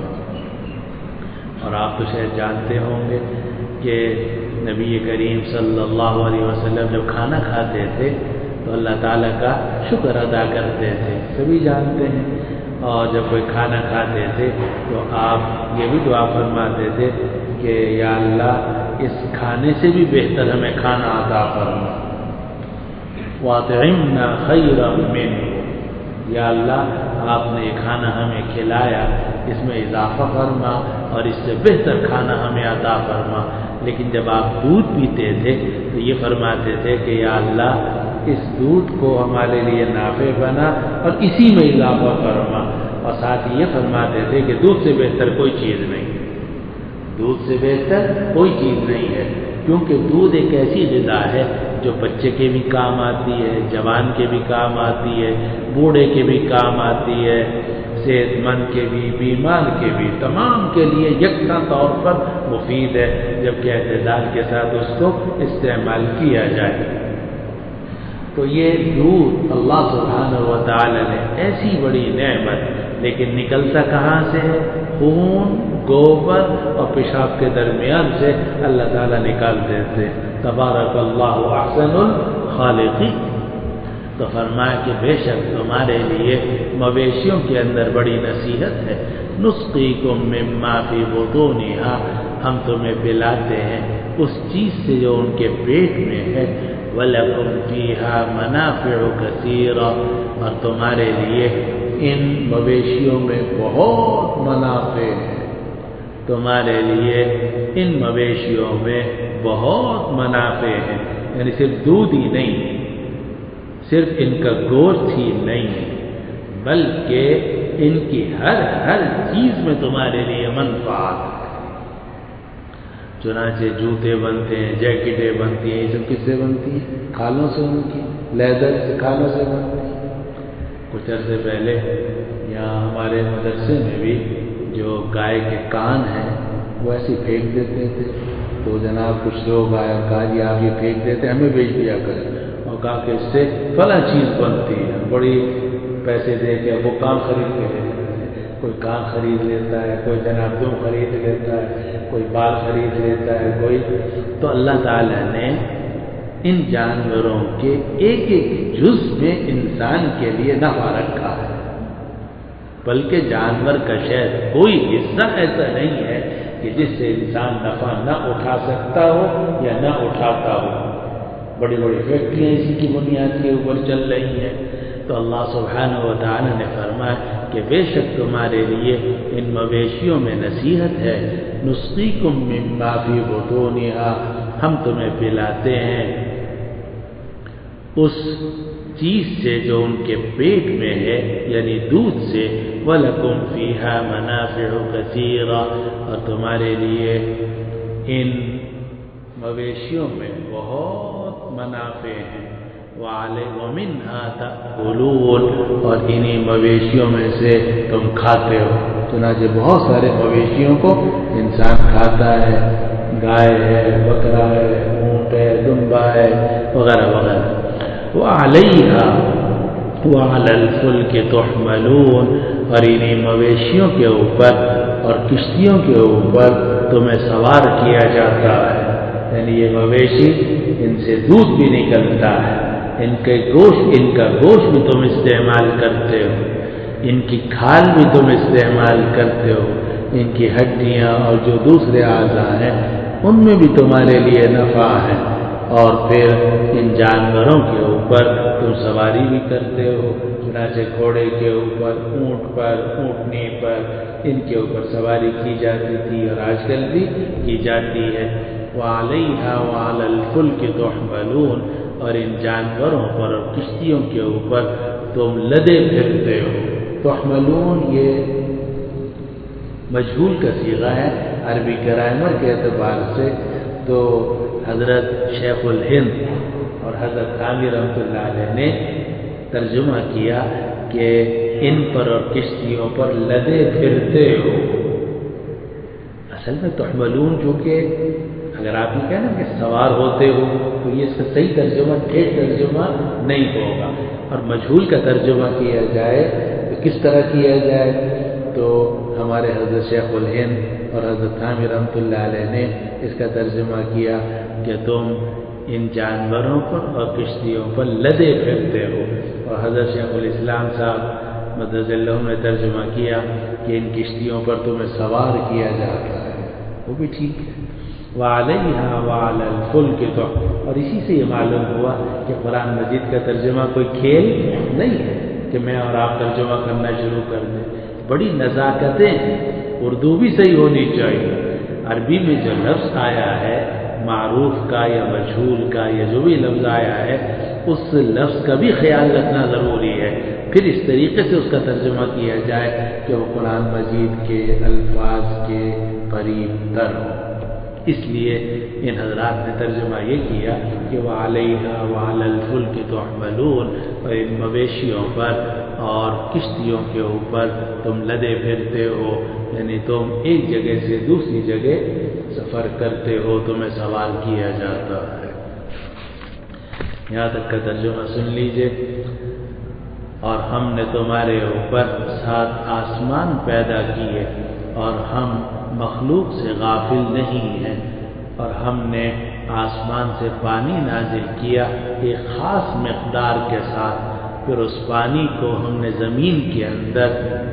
[SPEAKER 3] اور آپ تو شاید جانتے ہوں گے کہ نبی کریم صلی اللہ علیہ وسلم جب کھانا کھاتے تھے تو اللہ تعالیٰ کا شکر ادا کرتے تھے، سبھی جانتے ہیں۔ اور جب کوئی کھانا کھاتے تھے تو آپ یہ بھی دعا فرماتے تھے کہ یا اللہ اس کھانے سے بھی بہتر ہمیں کھانا عطا فرما، وَأَطْعِمْنَا خَيْرًا مِّنْهُ، یا اللہ آپ نے یہ کھانا ہمیں کھلایا، اس میں اضافہ فرما اور اس سے بہتر کھانا ہمیں عطا فرما۔ لیکن جب آپ دودھ پیتے تھے تو یہ فرماتے تھے کہ یا اللہ اس دودھ کو ہمارے لیے نافع بنا اور اسی میں اضافہ فرما، اور ساتھ یہ فرماتے تھے کہ دودھ سے بہتر کوئی چیز نہیں، دودھ سے بہتر کوئی چیز نہیں ہے، کیونکہ دودھ ایک ایسی غذا ہے جو بچے کے بھی کام آتی ہے، جوان کے بھی کام آتی ہے، بوڑھے کے بھی کام آتی ہے، صحت مند کے بھی، بیمار کے بھی، تمام کے لیے یکساں طور پر مفید ہے، جبکہ اعتدال کے ساتھ اس کو استعمال کیا جائے۔ تو یہ دودھ اللہ سبحانہ و تعالی نے ایسی بڑی نعمت، لیکن نکلتا کہاں سے ہے؟ خون، گوبر اور پیشاب کے درمیان سے اللہ تعالیٰ نکال دیتے۔ تبارک اللہ احسن الخالقین۔ تو فرمایا کہ بے شک تمہارے لیے مویشیوں کے اندر بڑی نصیحت ہے۔ نسقیکم مما فی بطونہا، ہم تمہیں پلاتے ہیں اس چیز سے جو ان کے پیٹ میں ہے۔ وَلَكُمْ فِيهَا مَنَافِعُ كَثِيرًا، اور تمہارے لیے ان مویشیوں میں بہت منافع ہے، تمہارے لیے ان مویشیوں میں بہت منافع ہے، یعنی صرف دودھ ہی نہیں، صرف ان کا گوشت ہی نہیں، بلکہ ان کی ہر چیز میں تمہارے لیے منفعت ہے۔ چنانچہ جوتے بنتے ہیں، جیکٹیں بنتی ہیں، یہ سب کس سے بنتی ہیں؟ کھالوں سے، ان کی لیدر سے، کھالوں سے بنتی ہیں۔ کچھ عرصے پہلے یہاں ہمارے مدرسے میں بھی جو گائے کے کان ہیں وہ ایسے پھینک دیتے تھے، تو جناب کچھ لوگ آئے اور کہا جی آپ یہ پھینک دیتے، ہمیں بیچ دیا کریں، اور کہا کہ اس سے فلاں چیز بنتی ہے، بڑی پیسے دے کے وہ کان خرید کے لیتے ہیں، کوئی کان خرید لیتا ہے، کوئی جناب دم خرید لیتا ہے، کوئی بال خرید لیتا ہے، کوئی۔ تو اللہ تعالیٰ نے ان جانوروں کے ایک ایک جز میں انسان کے لیے نفع رکھا ہے، بلکہ جانور کا شاید کوئی حصہ ایسا نہیں ہے کہ جس سے انسان نفع نہ اٹھا سکتا ہو یا نہ اٹھاتا ہو۔ بڑی بڑی فیکٹریاں اسی کی بنیاد کے اوپر چل رہی ہیں۔ تو اللہ سبحانہ و تعالی نے فرمایا کہ بے شک تمہارے لیے ان مویشیوں میں نصیحت ہے، نسقیکم مما فی بطونہا، ہم تمہیں پلاتے ہیں اس چیز سے جو ان کے پیٹ میں ہے، یعنی دودھ سے، وَلَكُمْ فِيهَا مَنَافِعُ كَثِيرًا، اور تمہارے لیے ان مویشیوں میں بہت منافع ہیں، وَمِنْهَا تَأْكُلُونَ، اور انہی مویشیوں میں سے تم کھاتے ہو۔ چنانچہ بہت سارے مویشیوں کو انسان کھاتا ہے، گائے ہے، بکرا ہے، اونٹ ہے، دمبا ہے، وغیرہ وغیرہ۔ وَعَلَيْهَا وَعَلَى الْفُلْكِ تُحْمَلُونَ، اور انہی مویشیوں کے اوپر اور کشتیوں کے اوپر تمہیں سوار کیا جاتا ہے۔ یعنی یہ مویشی، ان سے دودھ بھی نکلتا ہے، ان کا گوشت بھی تم استعمال کرتے ہو، ان کی کھال بھی تم استعمال کرتے ہو، ان کی ہڈیاں اور جو دوسرے اعضاء ہیں ان میں بھی تمہارے لیے نفع ہے، اور پھر ان جانوروں کے اوپر تم سواری بھی کرتے ہو، چنانچہ گھوڑے کے اوپر، اونٹ پر، اونٹنی پر، ان کے اوپر سواری کی جاتی تھی اور آج کل بھی کی جاتی ہے۔ وَعَلَيْهَا وَعَلَى الْفُلْكِ تُحْمَلُونَ، اور ان جانوروں پر اور کشتیوں کے اوپر تم لدے پھرتے ہو۔ تحملون یہ مجہول کا صیغہ ہے عربی گرامر کے اعتبار سے، تو حضرت شیخ الہند اور حضرت عامر رحمۃ اللہ علیہ نے ترجمہ کیا کہ ان پر اور کشتیوں پر لدے پھرتے ہو۔ اصل میں تحملون جو کہ اگر آپ یہ کہنا کہ سوار ہوتے ہو تو یہ اس کا صحیح ترجمہ، ٹھیک ترجمہ نہیں ہوگا، اور مجہول کا ترجمہ کیا جائے تو کس طرح کیا جائے؟ تو ہمارے حضرت شیخ الہند اور حضرت عامر رحمۃ اللہ علیہ نے اس کا ترجمہ کیا کہ تم ان جانوروں پر اور کشتیوں پر لدے پھرتے ہو، اور حضرت شیخ الاسلام صاحب مدد اللہ نے ترجمہ کیا کہ ان کشتیوں پر تمہیں سوار کیا جاتا ہے، وہ بھی ٹھیک ہے۔ وَعَلَيْهَا وَعَلَى الْفُلْكِ، اور اسی سے یہ معلوم ہوا کہ قرآن مجید کا ترجمہ کوئی کھیل نہیں ہے کہ میں اور آپ ترجمہ کرنا شروع کر دیں، بڑی نزاکتیں ہیں، اردو بھی صحیح ہونی چاہیے، عربی میں جو لفظ آیا ہے معروف کا یا مجہول کا یا جو بھی لفظ آیا ہے اس لفظ کا بھی خیال رکھنا ضروری ہے، پھر اس طریقے سے اس کا ترجمہ کیا جائے کہ وہ قرآن مجید کے الفاظ کے قریب تر ہو۔ اس لیے ان حضرات نے ترجمہ یہ کیا کہ وَعَلَيْهَا وَعَلَى الْفُلْكِ تُحْمَلُونَ، اور ان مویشیوں پر اور کشتیوں کے اوپر تم لدے پھرتے ہو، یعنی تم ایک جگہ سے دوسری جگہ سفر کرتے ہو، تمہیں سوار کیا جاتا ہے۔ یہاں تک کا ترجمہ سن لیجئے۔ اور ہم نے تمہارے اوپر 7 آسمان پیدا کیے، اور ہم مخلوق سے غافل نہیں ہیں، اور ہم نے آسمان سے پانی نازل کیا ایک خاص مقدار کے ساتھ، پھر اس پانی کو ہم نے زمین کے اندر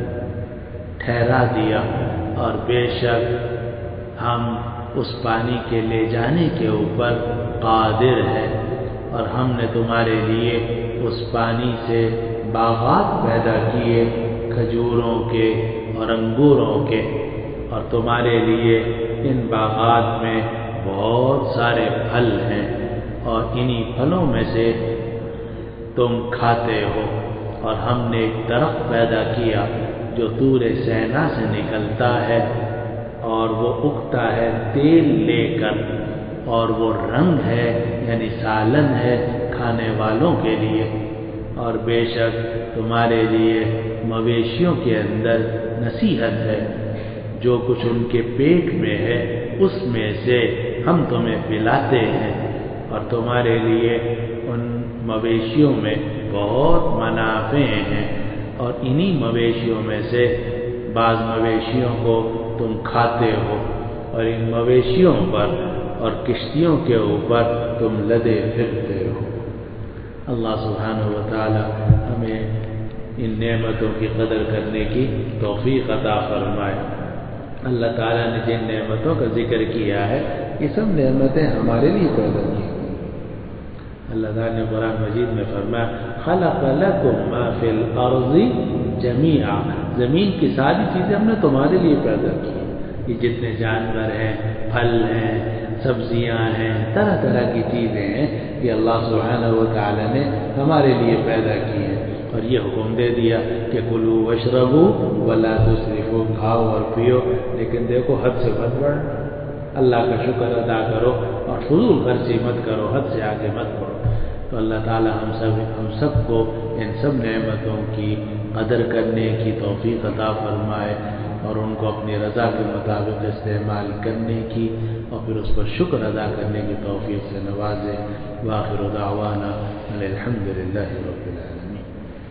[SPEAKER 3] ٹھہرا دیا، اور بے شک ہم اس پانی کے لے جانے کے اوپر قادر ہیں، اور ہم نے تمہارے لیے اس پانی سے باغات پیدا کیے، کھجوروں کے اور انگوروں کے، اور تمہارے لیے ان باغات میں بہت سارے پھل ہیں، اور انہی پھلوں میں سے تم کھاتے ہو۔ اور ہم نے ایک درخت پیدا کیا جو طور سینا سے نکلتا ہے اور وہ اگتا ہے تیل لے کر، اور وہ رنگ ہے یعنی سالن ہے کھانے والوں کے لیے، اور بے شک تمہارے لیے مویشیوں کے اندر نصیحت ہے، جو کچھ ان کے پیٹ میں ہے اس میں سے ہم تمہیں پلاتے ہیں، اور تمہارے لیے ان مویشیوں میں بہت منافع ہیں، اور انہی مویشیوں میں سے بعض مویشیوں کو تم کھاتے ہو، اور ان مویشیوں پر اور کشتیوں کے اوپر تم لدے پھرتے ہو۔ اللہ سبحانہ و تعالی ہمیں ان نعمتوں کی قدر کرنے کی توفیق عطا فرمائے۔ اللہ تعالیٰ نے جن نعمتوں کا ذکر کیا ہے یہ سب نعمتیں ہمارے لیے پیدا کی۔ اللہ تعالیٰ نے قرآن مجید میں فرمایا خلق لکم ما فی الارض جمیعا، زمین کی ساری چیزیں ہم نے تمہارے لیے پیدا کی۔ یہ جتنے جانور ہیں، پھل ہیں، سبزیاں ہیں، طرح طرح کی چیزیں ہیں، یہ اللہ سبحانہ و تعالی نے ہمارے لیے پیدا کی ہیں، اور یہ حکم دے دیا کہ کلوا واشربوا ولا تسرفوا، کھاؤ اور پیو لیکن دیکھو حد سے مت بڑھنا، اللہ کا شکر ادا کرو اور فضول خرچی مت کرو، حد سے آگے مت بڑھو۔ تو اللہ تعالی ہم سب کو ان سب نعمتوں کی قدر کرنے کی توفیق عطا فرمائے، اور ان کو اپنی رضا کے مطابق استعمال کرنے کی اور پھر اس پر شکر ادا کرنے کی توفیق سے نوازے۔ وآخر دعوانا الحمد للہ رب العالمین۔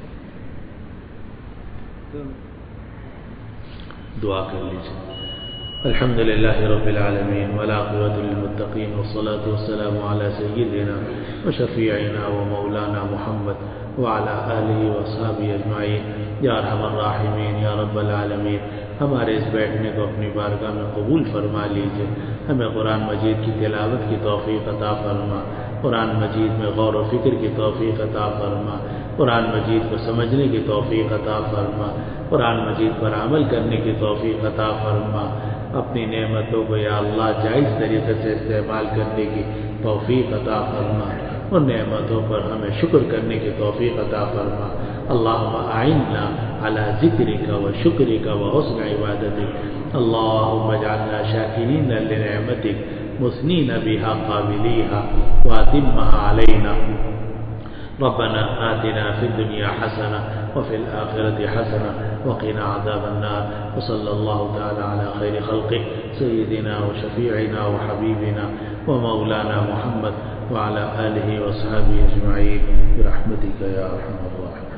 [SPEAKER 3] دعا کر لیجیے۔ الحمد للہ رب العالمین والعاقبۃ للمتقین والصلاة والسلام علی سیدنا وشفیعنا ومولانا محمد وعلی آلہ وصحبہ اجمعین۔ یا ارحم الراحمین یا رب العالمین، ہمارے اس بیٹھنے کو اپنی بارگاہ میں قبول فرما لیجیے، ہمیں قرآن مجید کی تلاوت کی توفیق عطا فرما، قرآن مجید میں غور و فکر کی توفیق عطا فرما، قرآن مجید کو سمجھنے کی توفیق عطا فرما، قرآن مجید پر عمل کرنے کی توفیق عطا فرما، اپنی نعمتوں کو یا اللہ جائز طریقے سے استعمال کرنے کی توفیق عطا فرما، ان نعمتوں پر ہمیں شکر کرنے کی توفیق عطا فرما۔ اللہم اعنا علی ذکرک و شکرک و حسن عبادتک، اللہم اجعلنا شاکرین لنعمتک مثنین بها قابلیها واتمها علینا۔ ربنا آتنا في الدنيا حسنة وفي الآخرة حسنة وقنا عذاب النار، وصلى الله تعالى على خير خلقه سيدنا وشفيعنا وحبيبنا ومولانا محمد وعلى آله وصحبه أجمعين برحمتك يا أرحم الراحمين۔